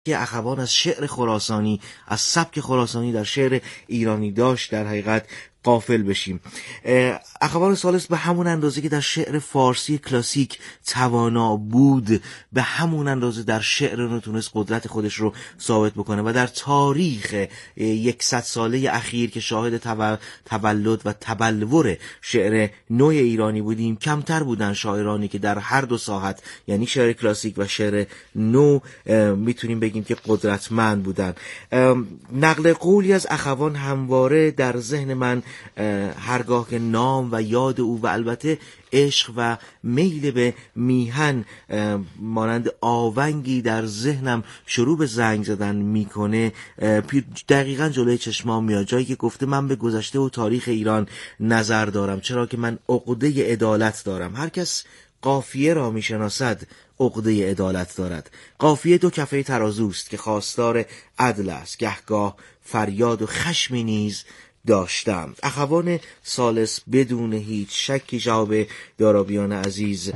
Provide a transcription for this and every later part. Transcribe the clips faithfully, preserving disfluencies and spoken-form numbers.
که اخوان از شعر خراسانی، از سبک خراسانی در شعر ایرانی داشت در حقیقت غافل بشیم. اخوان ثالث به همون اندازه که در شعر فارسی کلاسیک توانا بود، به همون اندازه در شعر رو تونست قدرت خودش رو ثابت بکنه و در تاریخ یکصد ساله اخیر که شاهد تولد و تبلور شعر نو ایرانی بودیم، کمتر بودن شاعرانی که در هر دو ساحت، یعنی شعر کلاسیک و شعر نو، میتونیم بگیم که قدرتمند بودن. نقل قولی از اخوان همواره در ذهن من هرگاه که نام و یاد او و البته عشق و میل به میهن مانند آونگی در ذهنم شروع به زنگ زدن میکنه، دقیقاً جلوی چشمام میاد، جایی که گفته من به گذشته و تاریخ ایران نظر دارم، چرا که من عقده عدالت دارم. هر کس قافیه را میشناسد عقده عدالت دارد. قافیه دو کفه ترازوست که خواستار عدل است، گهگاه فریاد و خشمی نیز داشتم. اخوان ثالث بدون هیچ شکی جواب دارابیان عزیز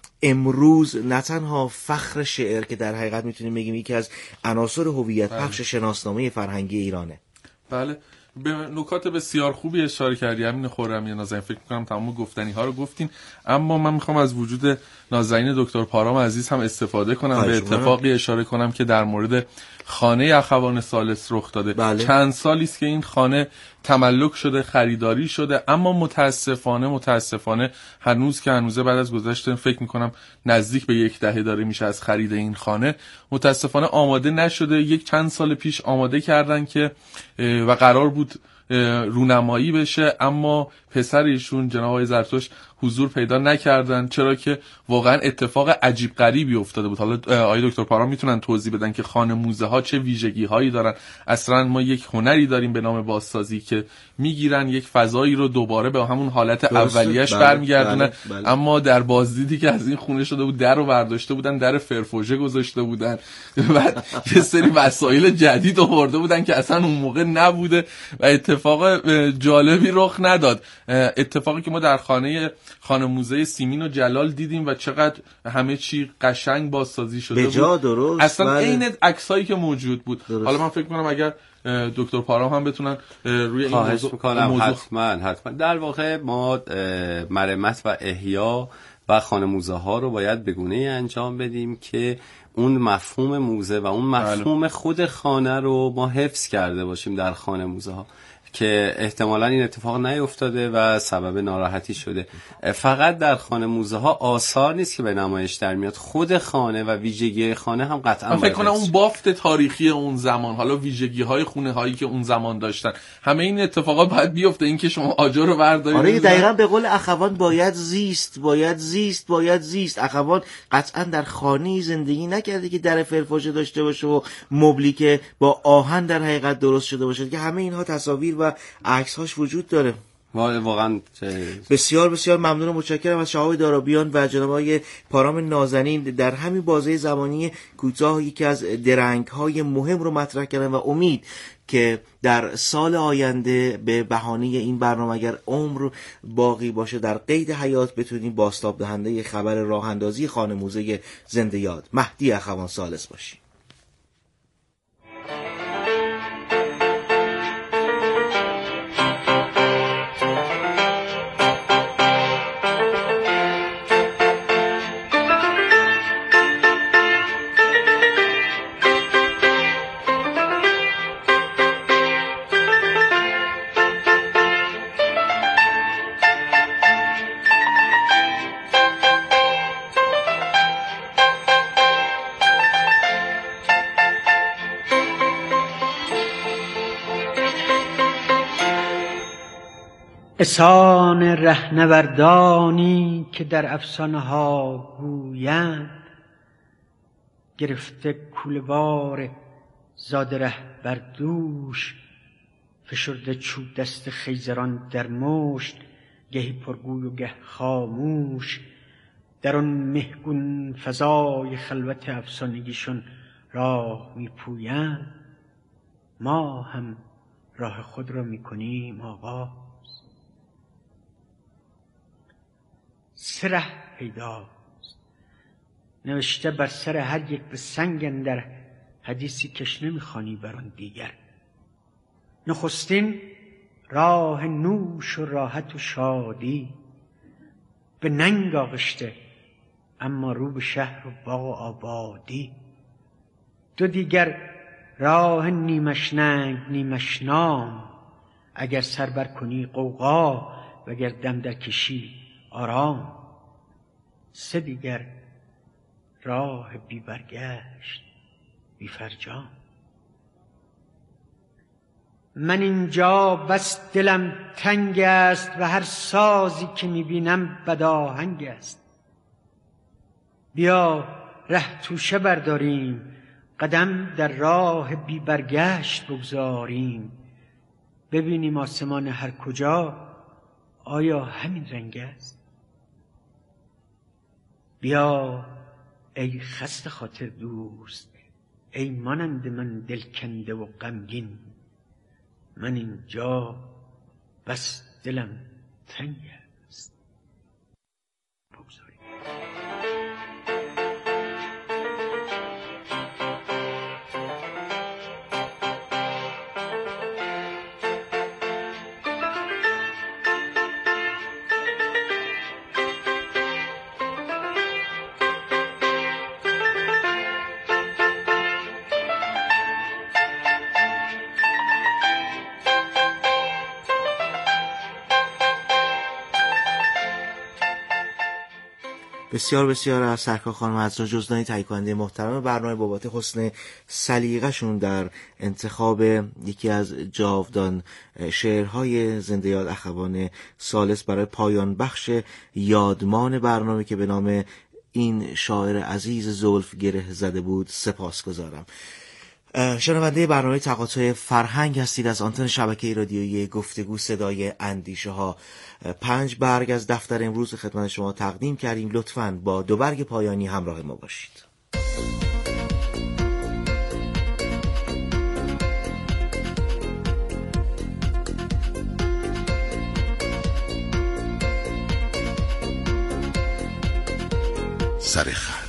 امروز نه تنها فخر شعر که در حقیقت میتونیم بگیم یکی از عناصر هویت بخش شناسنامه فرهنگی ایرانه. بله، به نکات بسیار خوبی اشاره کردی همین خرمی نازنین. فکر می‌کنم تمام گفتنی ها رو گفتین، اما من میخوام از وجود نازنین دکتر پارام عزیز هم استفاده کنم، به اتفاقی اشاره کنم که در مورد خانه اخوان ثالث رخ داده. بله. چند سالی است که این خانه تملک شده، خریداری شده، اما متاسفانه متاسفانه هنوز که هنوزه بعد از گذشت فکر میکنم نزدیک به یک دهه داره میشه از خرید این خانه، متاسفانه آماده نشده. یک چند سال پیش آماده کردن که و قرار بود رونمایی بشه، اما پسر ایشون جناب آقای زرتشت حضور پیدا نکردن، چرا که واقعا اتفاق عجیب غریبی افتاده بود. حالا آقای دکتر پارام میتونن توضیح بدن که خانه موزه ها چه ویژگی هایی دارن. اصلا ما یک هنری داریم به نام بازسازی که میگیرن یک فضایی رو دوباره به همون حالت اولیه‌اش برمیگردونن، بله، بله. اما در بازدیدی که از این خونه شده بود، در رو برداشته بودن، در فرفوژه گذاشته بودن، بعد یه سری وسایل جدید آورده بودن که اصلا اون موقع نبوده و اتفاق جالبی رخ نداد. اتفاقی که ما در خانه خانه موزه سیمین و جلال دیدیم و چقدر همه چی قشنگ بازسازی شده بود، درست، اصلا عین بله. عکسایی که موجود بود. درست. حالا من فکر کنم اگر دکتر پارام هم بتونن روی این موضوع میکنم موضوع... حتما حتما در واقع ما مرمت و احیا و خانه موزه ها رو باید به گونه‌ای انجام بدیم که اون مفهوم موزه و اون مفهوم خود خانه رو ما حفظ کرده باشیم در خانه موزه ها، که احتمالاً این اتفاق نیفتاده و سبب ناراحتی شده. فقط در خانه موزه ها آثار نیست که به نمایش در میاد، خود خانه و ویژگی خانه هم قطعاً من فکر کنم اون بافت تاریخی اون زمان، حالا ویژگی های خونه هایی که اون زمان داشتن، همه این اتفاقات باید بیفته. این که شما آجر رو بردارید، آره دقیقاً به قول اخوان باید زیست باید زیست باید زیست. اخوان قطعاً در خانه‌ای زندگی نکرده که در فرفوژه داشته باشه و مبلی که با آهن در حقیقت درست شده باشه، که همه اینها تصاویر و عکس هاش وجود داره. واقعا بسیار بسیار ممنون و متشکرم از شهاب دارابیان و جناب آقای پارام نازنین. در همین بازه زمانی کوتاه یکی از درنگ های مهم رو مطرح کردن و امید که در سال آینده به بهانه این برنامه اگر عمر باقی باشه در قید حیات بتونیم بازتاب دهنده خبر راه اندازی خانه موزه زنده یاد مهدی اخوان ثالث باشیم. اسان رهنوردانی که در افسانه ها گویند، گرفته کوله‌وار زاده ره بر دوش، فشرده چوب دست خیزران در مشت، گهی پرگوی و گه خاموش، در آن مهگون فضای خلوت افسانگیشون راه میپویند. ما هم راه خود را میکنیم آغاز، سره پیداست نوشته بر سر هر یک به سنگ اندر حدیثی کش نمیخوانی بر آن دیگر. نخستین راه نوش و راحت و شادی، به ننگ آغشته اما رو به شهر و باغ و آبادی. دو دیگر راه نیمش ننگ نیمش نام، اگر سر بر کنی غوغا وگر دم در کشی آرام. سه دیگر راه بی برگشت بی فرجام. من اینجا بس دلم تنگ است و هر سازی که میبینم بداهنگ است. بیا ره توشه برداریم، قدم در راه بی برگشت بگذاریم. ببینیم آسمان هر کجا آیا همین رنگ است. بیا ای خسته خاطر دوست، ای مانند من دلکنده و غمگین. من اینجا بس دلم تنگ است. بگذاریم. بسیار بسیار از سرکار خانم عذرا جزدانی تهیه کننده محترم برنامه بابت حسن سلیقه‌شون در انتخاب یکی از جاودان شعرهای زنده یاد اخوان ثالث برای پایان بخش یادمان برنامه که به نام این شاعر عزیز زلف گره زده بود سپاسگزارم. شنونده برنامه تقاطع فرهنگ هستید از آنتن شبکه رادیویی گفتگو صدای اندیشه ها. پنج برگ از دفتر امروز خدمت شما تقدیم کردیم. لطفاً با دو برگ پایانی همراه ما باشید. سرخط.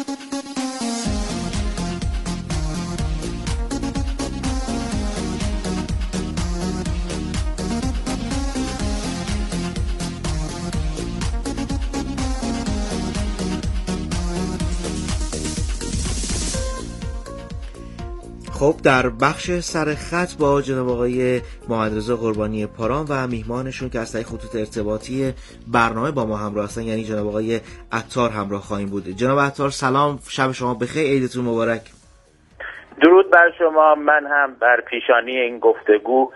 خب در بخش سر خط با جناب آقای محمد رضا قربانی پاران و میهمانشون که از طریق خطوط ارتباطی برنامه با ما همراه هستن، یعنی جناب آقای عطار همراه خواهیم بود. جناب عطار سلام، شب شما بخیر، عیدتون مبارک. درود بر شما. من هم بر پیشانی این گفتگو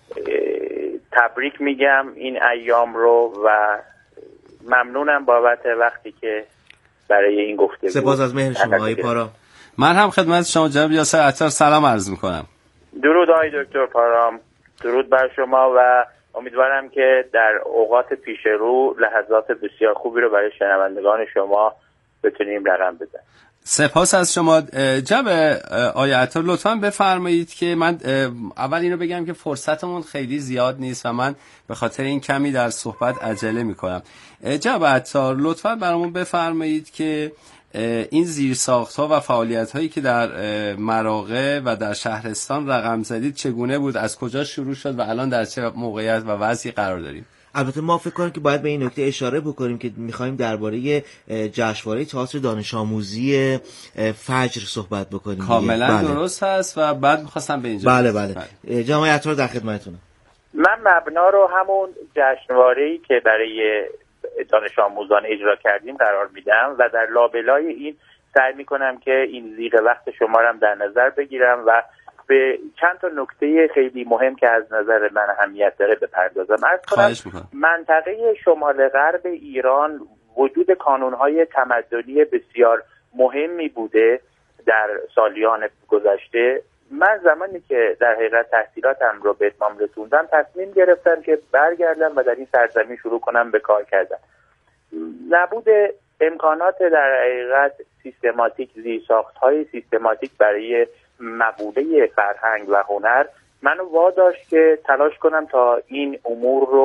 تبریک میگم این ایام رو و ممنونم بابت وقتی که برای این گفتگو. سپاس از مهر شما آقای پاران. من هم خدمت شما جناب یاسر عطار سلام عرض میکنم. درود آقای دکتر پارام، درود بر شما و امیدوارم که در اوقات پیش رو لحظات بسیار خوبی رو برای شنوندگان شما بتونیم رقم بزنیم. سپاس از شما. جناب آقای عطار لطفاً بفرمایید که من اول اینو بگم که فرصتمون خیلی زیاد نیست و من به خاطر این کمی در صحبت عجله میکنم. جناب عطار لطفاً برامون بفرمایید که این زیرساخت‌ها و فعالیت‌هایی که در مراغه و در شهرستان رقم زدید چگونه بود، از کجا شروع شد و الان در چه موقعیت و وضعی قرار داریم؟ البته ما فکر کنیم که باید به این نکته اشاره بکنیم که می‌خوایم درباره جشنواره تئاتر دانش آموزی فجر صحبت بکنیم. کاملا بله. درست هست و بعد می‌خواستم به اینجا بله بله, بله. جناب عطار در خدمتتونم. من مبنا رو همون جشنواره‌ای که برای دانش آموزان اجرا کردیم قرار میدم و در لابلای این سعی میکنم که این زیغ وقت شما رو در نظر بگیرم و به چند تا نکته خیلی مهم که از نظر من اهمیت داره بپردازم. عرض کنم منطقه شمال غرب ایران وجود کانونهای تمدنی بسیار مهمی بوده در سالیان گذشته. من زمانی که در حقیقت تحصیلاتم رو به اتمام رسوندم تصمیم گرفتم که برگردم و در این سرزمین شروع کنم به کار کردن. نبود امکانات در حقیقت سیستماتیک، زیرساخت‌های سیستماتیک برای مقوله فرهنگ و هنر منو واداشت که تلاش کنم تا این امور رو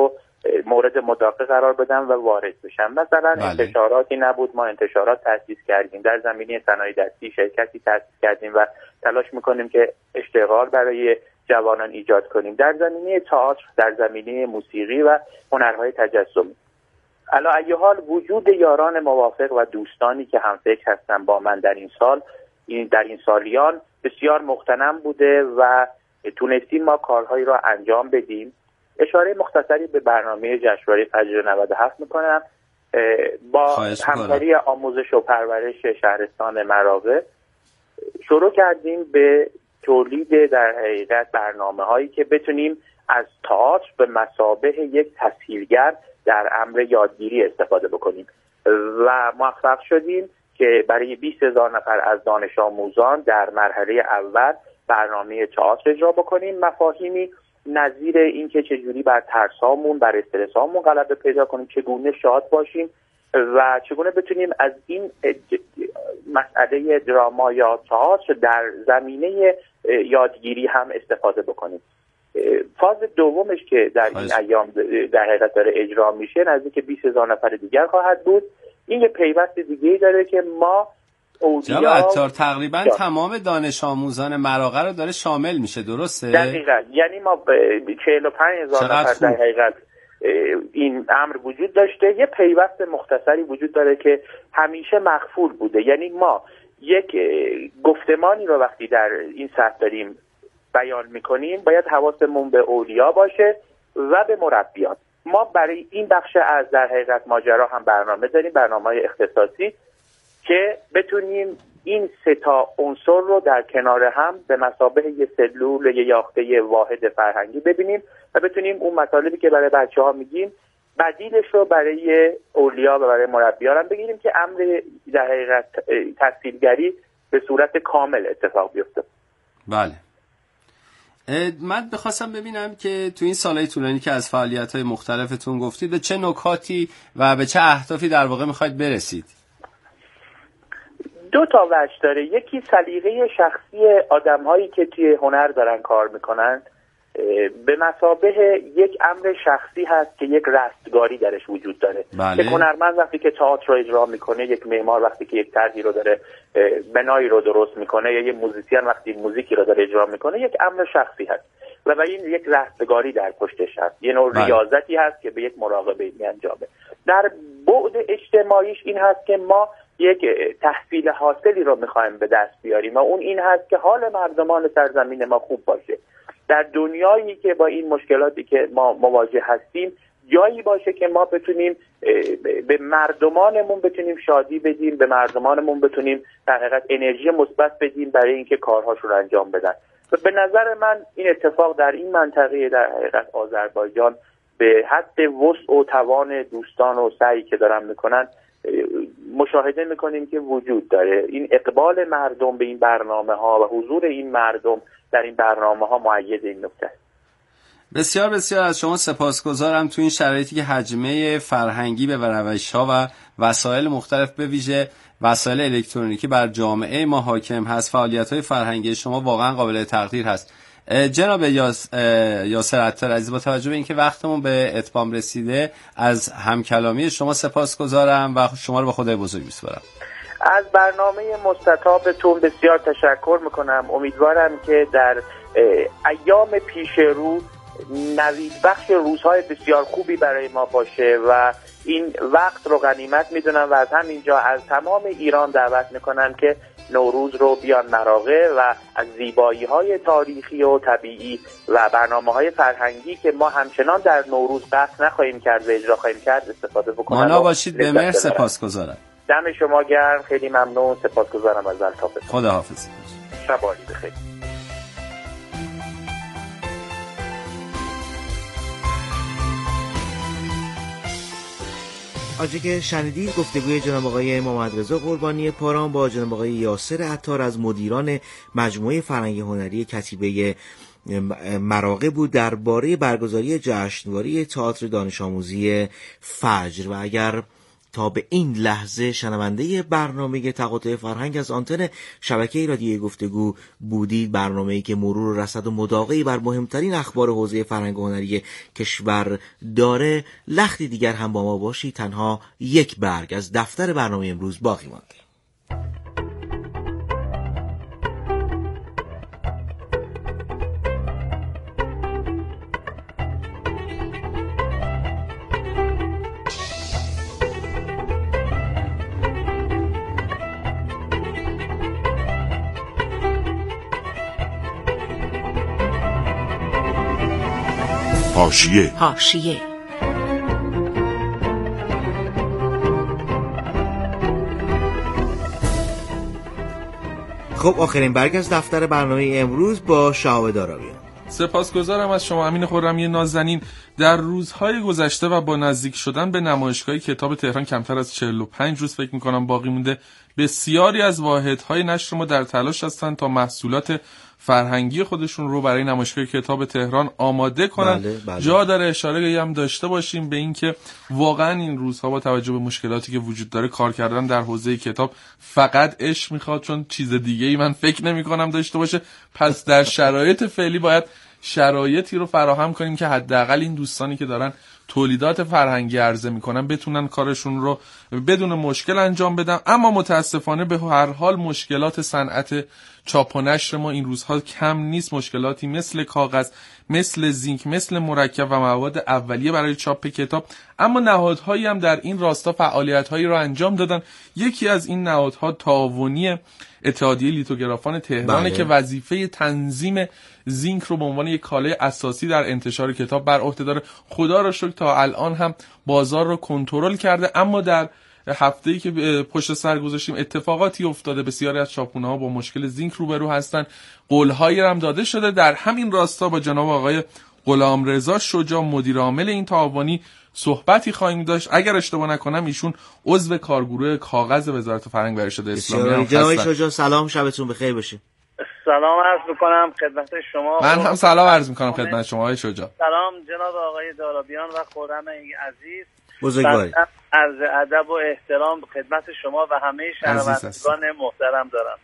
مورد مداخله قرار بدن و وارد بشن. مثلا بله. انتشاراتی نبود، ما انتشارات تأسیس کردیم، در زمینه صنایع دستی شرکتی تأسیس کردیم و تلاش میکنیم که اشتغال برای جوانان ایجاد کنیم، در زمینه تئاتر، در زمینه موسیقی و هنرهای تجسمی. علی ای حال وجود یاران موافق و دوستانی که هم فکر هستن با من در این سال، این در این سالیان بسیار مغتنم بوده و تونستیم ما کارهایی را انجام بدیم. اشاره مختصری به برنامه جشنواره فجر نود و هفت میکنم. با همکاری آموزش و پرورش شهرستان مراغه شروع کردیم به تولید در حقیقت برنامه هایی که بتونیم از تئاتر به مثابه یک تسهیلگر در امر یادگیری استفاده بکنیم و موفق شدیم که برای بیست هزار نفر از دانش آموزان در مرحله اول برنامه تئاتر اجرا بکنیم، مفاهیمی نظیر این که چجوری بر ترسامون، بر استرسامون غلبه پیدا کنیم، چگونه شاد باشیم و چگونه بتونیم از این مسئله دراما یا تئاتر در زمینه یادگیری هم استفاده بکنیم. فاز دومش که در این ایام در حقیقت داره اجرا میشه نزدیک بیست هزار نفر دیگر خواهد بود. این یه پیوست دیگه‌ای داره که ما اولیا تقریبا جا. تمام دانش آموزان مراغه رو داره شامل میشه، درسته؟ دقیقاً، یعنی ما چهل و پنج هزار نفر در حقیقت این امر وجود داشته. یه پیوست مختصری وجود داره که همیشه مخفول بوده، یعنی ما یک گفتمانی رو وقتی در این سطح داریم بیان میکنیم باید حواسمون به اولیا باشه و به مربیان. ما برای این بخش از در حقیقت ماجرا هم برنامه داریم، برنامه‌های اختصاصی که بتونیم این سه تا عنصر رو در کنار هم به مثابه یه سلول، یه یاخته واحد فرهنگی ببینیم و بتونیم اون مطالبی که برای بچه‌ها میگیم بدیلش رو برای اولیا و برای مربیان هم بگیریم که امر در حقیقت تسهیلگری به صورت کامل اتفاق بیفته. بله. من بخواستم ببینم که تو این سالهای طولانی که از فعالیت‌های مختلفتون گفتید به چه نکاتی و به چه اهدافی در واقع می‌خواید برسید؟ دو تا وجه داره. یکی سلیقه شخصی آدم‌هایی که توی هنر دارن کار میکنن به مثابه یک امر شخصی هست که یک رستگاری درش وجود داره. بله. یک هنرمند وقتی که تئاتر رو اجرا میکنه، یک معمار وقتی که یک طرحی رو داره بنایی رو درست میکنه، یا یک موزیسین وقتی موزیکی رو داره اجرا میکنه، یک امر شخصی هست و و این یک رستگاری در پشتش هست، یه نوع بله. ریاضتی هست که به یک مراقبه میانجامه. در بعد اجتماعیش این هست که ما یک تحصیل حاصلی رو میخوایم به دست بیاریم و اون این هست که حال مردمان سرزمین ما خوب باشه. در دنیایی که با این مشکلاتی که ما مواجه هستیم جایی باشه که ما بتونیم به مردمانمون بتونیم شادی بدیم، به مردمانمون بتونیم در حقیقت انرژی مثبت بدیم برای اینکه کارهاشون رو انجام بدن. و به نظر من این اتفاق در این منطقه در حقیقت آذربایجان به حد وسع و توان دوستان و سعی که دارن میکنن مشاهده میکنیم که وجود داره. این اقبال مردم به این برنامه ها و حضور این مردم در این برنامه ها مؤید این نکته است. بسیار بسیار از شما سپاسگزارم تو این شرایطی که حجمه فرهنگی به روش‌ها و وسایل مختلف به ویژه وسایل الکترونیکی بر جامعه ما حاکم هست. فعالیت‌های فرهنگی شما واقعا قابل تقدیر هست. جناب یاس... یاسر عطار عزیز، با توجه به اینکه وقتمون به اتمام رسیده از همکلامی شما سپاسگزارم و شما رو به خدای بزرگ میسپارم. از برنامه مستطابتون بسیار تشکر میکنم. امیدوارم که در ایام پیش رو نوید بخش روزهای بسیار خوبی برای ما باشه و این وقت رو غنیمت میدونم و از همینجا از تمام ایران دعوت میکنم که نوروز رو بیان مراغه و از زیبایی‌های تاریخی و طبیعی و برنامه‌های فرهنگی که ما همچنان در نوروز قصد نخواهیم کرد و اجرا خواهیم کرد استفاده بکنن. مانا باشید. به مهر سپاسگزارم. دم شما گرم، خیلی ممنون، سپاسگزارم از الطافتون. خداحافظ. شب عالی بخیر. آنچه که شنیدید گفتگوی جناب آقای محمد رضا قربانی پاران با جناب آقای یاسر عطار از مدیران مجموعه فرهنگی هنری کتیبه مراغه بود درباره برگزاری جشنواره تئاتر دانش آموزی فجر. و اگر تا به این لحظه شنونده برنامه تقاطع فرهنگ از آنتن شبکه رادیویی گفتگو بودید. برنامه‌ای که مرور و رصد و مداقعی بر مهمترین اخبار حوزه فرهنگ و هنری کشور داره. لختی دیگر هم با ما باشید. تنها یک برگ از دفتر برنامه امروز باقی مانده. حاشیه حاشیه خب آخرین برگ از دفتر برنامه امروز با شهاب دارابیان. سپاسگزارم از شما امین خرمی نازنین. در روزهای گذشته و با نزدیک شدن به نمایشگاه کتاب تهران کمتر از چهل و پنج روز فکر می‌کنم باقی مونده، بسیاری از واحدهای نشر ما در تلاش هستند تا محصولات فرهنگی خودشون رو برای نمایشگاه کتاب تهران آماده کنن. بله، بله. جا داره اشاره هم داشته باشیم به این که واقعا این روزها با توجه به مشکلاتی که وجود داره کار کردن در حوزه کتاب فقط عشق میخواد، چون چیز دیگه ای من فکر نمی کنم داشته باشه. پس در شرایط فعلی باید شرایطی رو فراهم کنیم که حداقل این دوستانی که دارن تولیدات فرهنگی عرضه میکنن بتونن کارشون رو بدون مشکل انجام بدن. اما متاسفانه به هر حال مشکلات صنعت چاپ و نشر ما این روزها کم نیست. مشکلاتی مثل کاغذ، مثل زینک، مثل مرکب و مواد اولیه برای چاپ کتاب. اما نهادهایی هم در این راستا فعالیت‌هایی رو انجام دادن. یکی از این نهادها تعاونی اتحادیه لیتوگرافان تهرانه بله. که وظیفه تنظیم زینک رو به عنوان یک کالای اساسی در انتشار کتاب بر عهده داره. خدا را شکر تا الان هم بازار رو کنترل کرده، اما در هفته‌ای که پشت سر گذاشتیم اتفاقاتی افتاده. بسیاری از چاپخونه‌ها با مشکل زینک روبرو هستن. قول‌هایی هم داده شده. در همین راستا با جناب آقای غلامرضا شجاع مدیر عامل این تعاونی صحبتی خواهیم داشت. اگر اشتباه نکنم ایشون عضو کارگروه کاغذ وزارت فرهنگ و ارشاد اسلامی هم جناب هستن. شجاع سلام، شبتون بخیر باشه. سلام عرض میکنم خدمت شما. من هم سلام عرض میکنم خدمت شما آقای شجاع. سلام جناب آقای دارابیان و خرم عزیز. بزرگواری. عرض ادب و احترام خدمت شما و همه شنوندگان محترم دارم.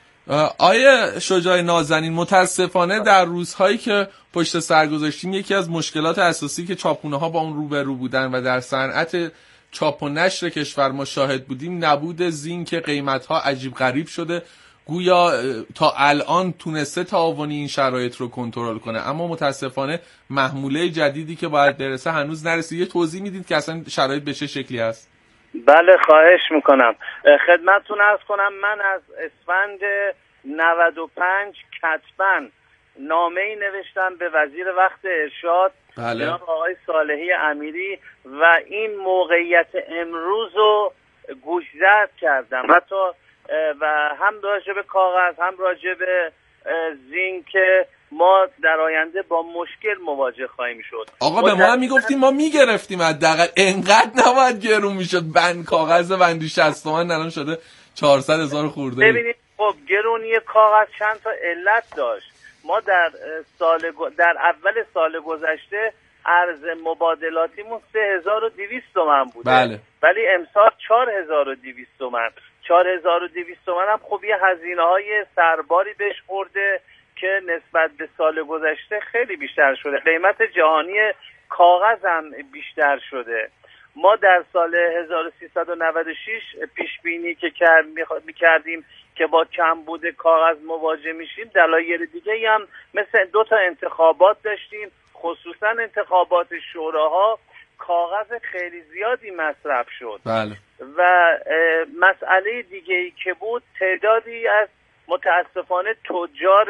آیه شجاع نازنین، متاسفانه در روزهایی که پشت سر گذاشتیم یکی از مشکلات اساسی که چاپخونه‌ها با اون روبرو بودن و در صنعت چاپ و نشر کشور ما شاهد بودیم نبود زینک. قیمت‌ها عجیب غریب شده. گویا تا الان تونسته تعاونی این شرایط رو کنترل کنه، اما متاسفانه محموله جدیدی که باید برسه هنوز نرسید. یه توضیح میدید که اصلا شرایط به چه شکلی هست؟ بله خواهش میکنم. خدمتتون عرض کنم من از اسفند نود و پنج کتباً نامه‌ای نوشتم به وزیر وقت ارشاد بله. جناب آقای صالحی امیری و این موقعیت امروز رو گوشزد کردم، حتی و هم راجع به کاغذ هم راجع به زینک ما در آینده با مشکل مواجه خواهیم شد. آقا به ما هم میگفتیم ما میگرفتیم حداقل، انقدر نباید گرون میشد. بند کاغذ بندی شصت تومن الان شده چهارصد هزار خورده. ببینید خب گرونی کاغذ چند تا علت داشت. ما در سال در اول سال گذشته ارز مبادلاتیمون سه هزار و دویست تومن بوده. بله. ولی امسال چهار هزار و دویست تومن. چهار هزار و دویست تومن هم خب یه هزینه‌های سرباری بهش خورده که نسبت به سال گذشته خیلی بیشتر شده. قیمت جهانی کاغذ هم بیشتر شده. ما در سال هزار و سیصد و نود و شش پیش بینی که می‌کردیم که با کمبود کاغذ مواجه میشیم، دلایل دیگه هم مثل دو تا انتخابات داشتیم، خصوصا انتخابات شوراها کاغذ خیلی زیادی مصرف شد. بله. و مسئله دیگه ای که بود تعدادی از متاسفانه تجار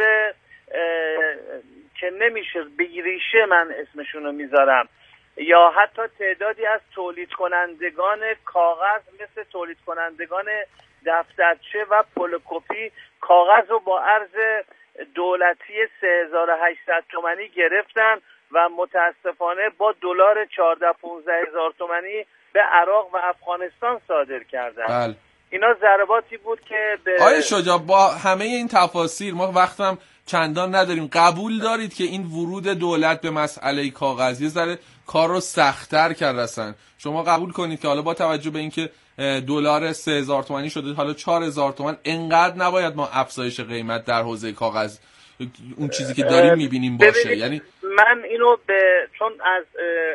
که نمیشه بگیریشه من اسمشون رو میذارم، یا حتی تعدادی از تولید کنندگان کاغذ مثل تولید کنندگان دفترچه و پولوکوپی کاغذ رو با ارز دولتی سه هزار و هشتصد تومانی گرفتن و متاسفانه با دلار چهارده پانزده هزار تومانی به عراق و افغانستان صادر کردن. بله. اینا ضرباتی بود که به آیه شجاع با همه این تفاصیل ما وقتم چندان نداریم. قبول دارید که این ورود دولت به مسئله کاغذ یه ذره کار رو سخت‌تر کرد اصلا؟ شما قبول کنید که حالا با توجه به اینکه دلار سه هزار تومانی شده حالا چهار هزار تومان، انقدر نباید ما افزایش قیمت در حوزه کاغذ اون چیزی که داریم میبینیم باشه؟ یعنی من اینو به چون از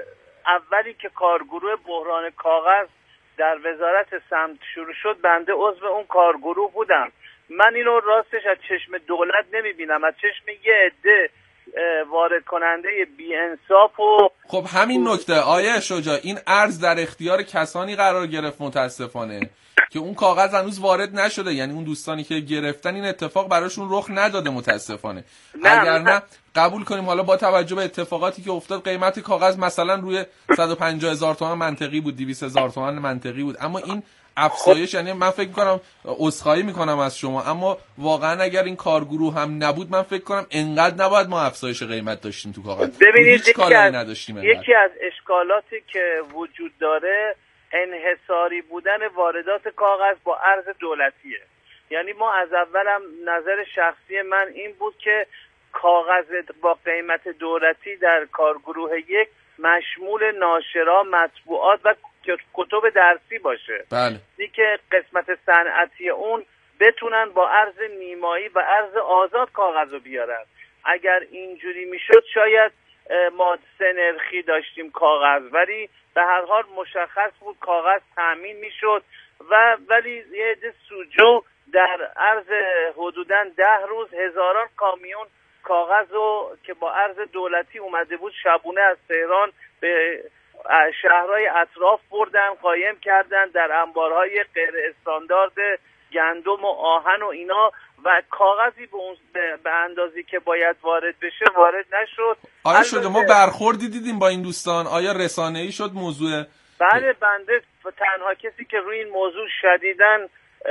اولی که کارگروه بحران کاغذ در وزارت سمت شروع شد بنده عضو اون کارگروه بودم. من اینو راستش از چشم دولت نمیبینم، از چشم یه عده وارد کننده بی انصاف. و خب همین نکته آیه شجاع، این ارز در اختیار کسانی قرار گرفت متاسفانه که اون کاغذ هنوز وارد نشده، یعنی اون دوستانی که گرفتن این اتفاق براشون رخ نداده متاسفانه. نه اگر نه قبول کنیم حالا با توجه به اتفاقاتی که افتاد قیمت کاغذ مثلا روی صد و پنجاه هزار تومان منطقی بود، دویست هزار تومان منطقی بود، اما این افزایش یعنی من فکر می‌کنم عذرخواهی می‌کنم از شما، اما واقعا اگر این کارگروه هم نبود من فکر کنم انقدر نباید ما افزایش قیمت داشتیم تو کاغذ. ببینید یکی از, نداشتیم یکی از اشکالاتی که وجود داره انحصاری بودن واردات کاغذ با ارز دولتیه. یعنی ما از اولم نظر شخصی من این بود که کاغذ با قیمت دولتی در کارگروه یک مشمول ناشرا، مطبوعات و کتب درسی باشه. بله. این که قسمت صنعتی اون بتونن با ارز نیمایی و ارز آزاد کاغذ رو بیارن. اگر اینجوری میشد شاید ما سه نرخی داشتیم کاغذ، ولی به هر حال مشخص بود کاغذ تامین میشد و ولی یه عده سوجو در عرض حدوداً ده روز هزاران کامیون کاغذ رو که با ارز دولتی اومده بود شبونه از تهران به شهرهای اطراف بردن، قایم کردن در انبارهای غیر استاندارد گندم و آهن و اینا، و کاغذی به اون به اندازی که باید وارد بشه وارد نشد. آیا شده ما برخوردی دیدیم با این دوستان؟ آیا رسانه‌ای شد موضوع؟ بله، بنده تنها کسی که روی این موضوع شدیداً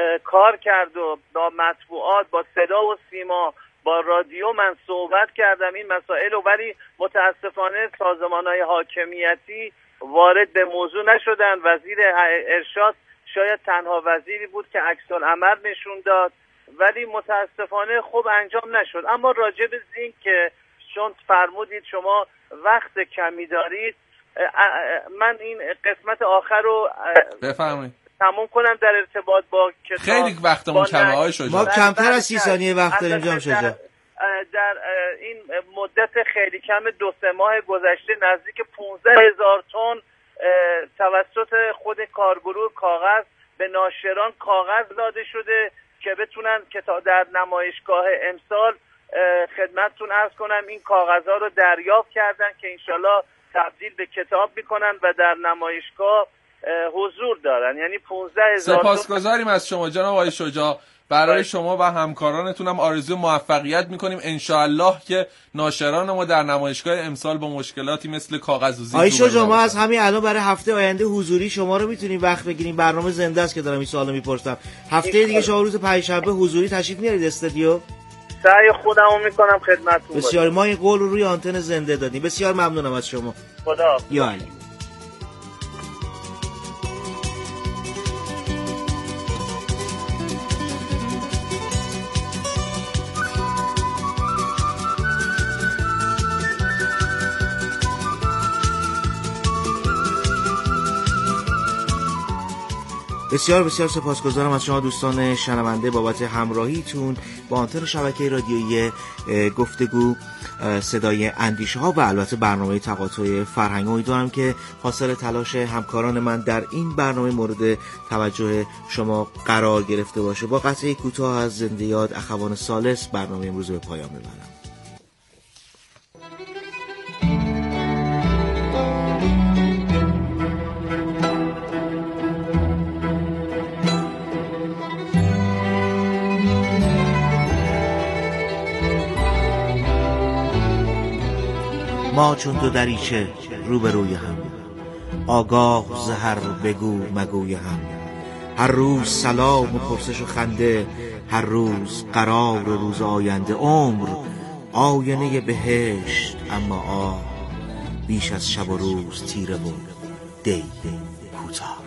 کار کرد و با مطبوعات، با صدا و سیما، با رادیو من صحبت کردم این مسائل رو، ولی متاسفانه سازمان‌های حاکمیتی وارد به موضوع نشدن. وزیر ارشاد شاید تنها وزیری بود که عکس‌العمل نشون داد، ولی متاسفانه خوب انجام نشد. اما راجع به زینک که چون فرمودید شما وقت کمی دارید، من این قسمت آخر رو بفرمایید تموم کنم در ارتباط با کتاب. خیلی وقتمون کمه های شجاع، ما کمتر از سی ثانیه وقت داریم جام شجاع. در, در این مدت خیلی کم دو سه ماه گذشته نزدیک پانزده هزار تن توسط خود کارگروه کاغذ به ناشران کاغذ داده شده که بتونن که تا در نمایشگاه امسال خدمتتون عرض کنم این کاغذها رو دریافت کردن که انشالله تبدیل به کتاب میکنن و در نمایشگاه حضور دارن. یعنی پانزده هزار. سپاسگزاریم از شما جناب آقای شجاع. برای شما و همکارانتون هم آرزوی موفقیت میکنیم انشاءالله که ناشران ما در نمایشگاه امسال با مشکلاتی مثل کاغذ و زینک. آقای شجاع ما از همین الان برای هفته آینده حضوری شما رو میتونیم وقت بگیریم. برنامه زنده است که دارم این سوالو میپرسم. هفته دیگه شما روز پنجشنبه حضوری تشریف میارید استودیو؟ سعی خودمو میکنم خدمتتون. بسیار، ما این قول رو روی آنتن زنده دادیم. بسیار ممنونم از شما. خدا یا علی. بسیار بسیار سپاسگزارم از شما دوستان شنونده بابت همراهیتون با آنتن شبکه رادیویی گفتگو صدای اندیشه ها و البته برنامه تقاطع فرهنگ. امیدوارم که حاصل تلاش همکاران من در این برنامه مورد توجه شما قرار گرفته باشه. با قطعه کوتاه از زنده یاد اخوان ثالث برنامه امروز به پایان میبرم. ما چون تو دریچه روبروی هم، آگاه زهر بگو مگوی هم. هر روز سلام و پرسش و خنده، هر روز قرار و روز آینده. عمر آینه بهشت اما آه، بیش از شب و روز تیره و دی کوتاه.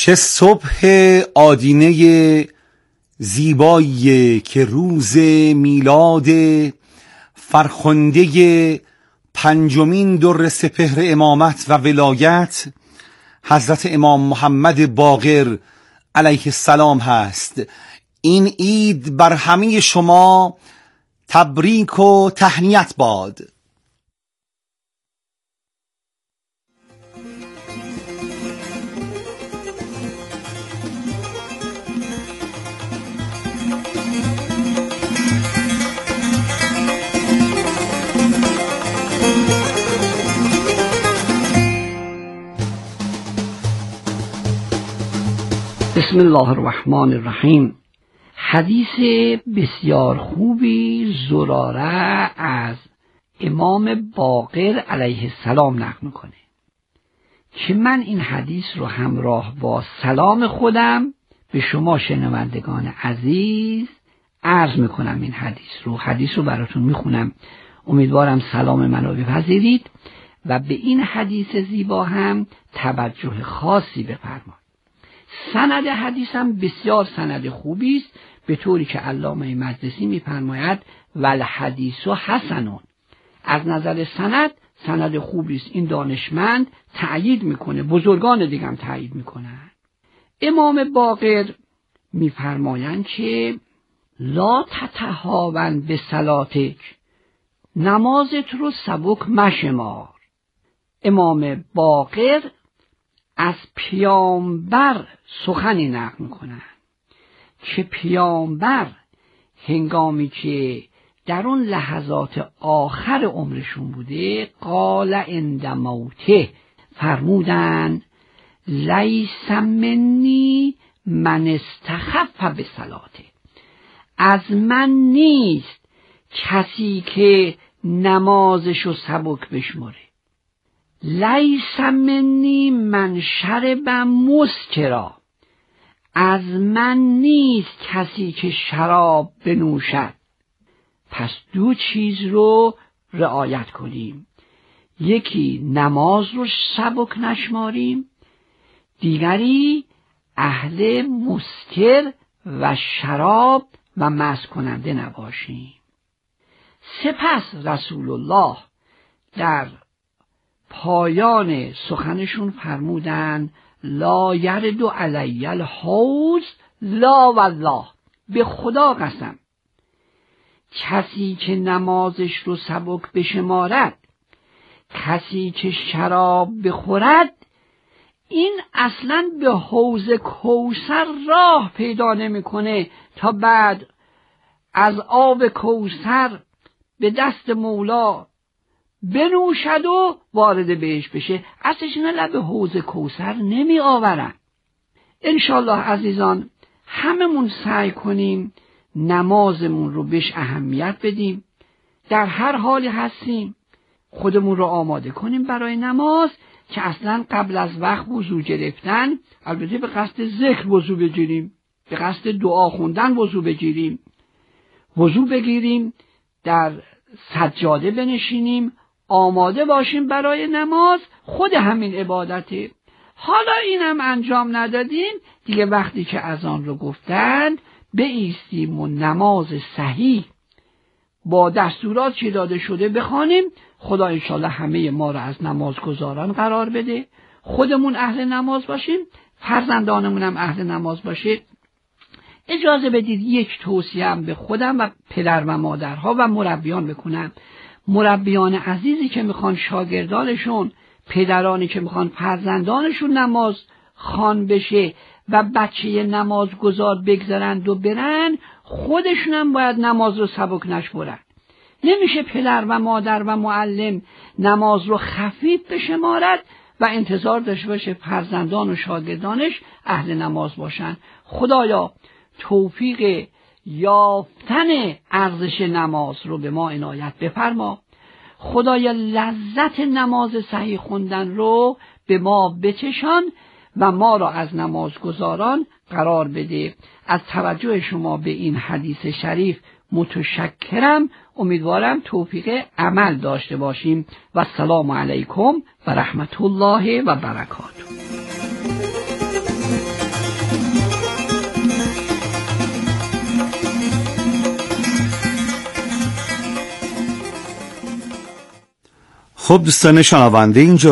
چه صبح آدینه زیبایی که روز میلاد فرخنده پنجمین در سپهر امامت و ولایت حضرت امام محمد باقر علیه السلام هست. این عید بر همه شما تبریک و تهنیت باد. بسم الله الرحمن الرحیم. حدیث بسیار خوبی زراره از امام باقر علیه السلام نقل میکنه که من این حدیث رو همراه با سلام خودم به شما شنوندگان عزیز عرض میکنم. این حدیث رو حدیث رو براتون میخونم، امیدوارم سلام من رو بپذیرید و به این حدیث زیبا هم توجه خاصی بفرمایید. سند حدیث هم بسیار سند خوبی است، به طوری که علامه مجلسی می‌فرماید والحدیث حسنون. از نظر سند سند خوبی است. این دانشمند تأیید میکنه، بزرگان دیگه هم تأیید میکنن. امام باقر می‌فرمایند که لا تتهاون به صلاتک، نمازت رو سبک مشمار. امام باقر از پیامبر سخنی نقل میکنن که پیامبر هنگامی که در اون لحظات آخر عمرشون بوده قال عند موته فرمودن لیس منی من استخف به صلاته، از من نیست کسی که نمازشو سبک بشمره. لیس منی من شرب مسکرا، از من نیست کسی که شراب بنوشد. پس دو چیز رو رعایت کنیم، یکی نماز رو سبک نشماریم، دیگری اهل مسکر و شراب و مست کننده نباشیم. سپس رسول الله در پایان سخنشون فرمودن لا یرد علی الحوض لا والله، به خدا قسم کسی که نمازش رو سبک بشمارد، کسی که شراب بخورد، این اصلا به حوض کوثر راه پیدا نمیکنه تا بعد از آب کوثر به دست مولا بنوشد و وارد بهش بشه. اصلا اینا لب حوض کوثر نمی آورن. انشالله عزیزان هممون سعی کنیم نمازمون رو بهش اهمیت بدیم، در هر حالی هستیم خودمون رو آماده کنیم برای نماز، که اصلا قبل از وقت وضو گرفتن البته به قصد ذکر وضو بگیریم، به قصد دعا خوندن وضو بگیریم، وضو بگیریم، در سجاده بنشینیم، آماده باشیم برای نماز. خود همین عبادته. حالا اینم انجام ندادیم دیگه، وقتی که اذان رو گفتند بایستیم و نماز صحیح با دستورات که داده شده بخوانیم. خدا انشالله همه ما رو از نمازگزاران قرار بده، خودمون اهل نماز باشیم، فرزندانمون هم اهل نماز باشه. اجازه بدید یک توصیه هم به خودم و پدر و مادرها و مربیان بکنم. مربیان عزیزی که میخوان شاگردانشون، پدرانی که میخوان فرزندانشون نماز خوان بشه و بچه نمازگزار بگذارند و برن، خودشون هم باید نماز رو سبک نشمرن. نمیشه پدر و مادر و معلم نماز رو خفیف بشمارد و انتظار داشته باشه فرزندان و شاگردانش اهل نماز باشن. خدایا توفیق یافتن ارزش نماز رو به ما عنایت بفرما. خدایا لذت نماز صحیح خوندن رو به ما بچشان و ما را از نمازگزاران قرار بده. از توجه شما به این حدیث شریف متشکرم. امیدوارم توفیق عمل داشته باشیم و السلام علیکم و رحمت الله و برکاته. خب دوستان شنونده، اینجا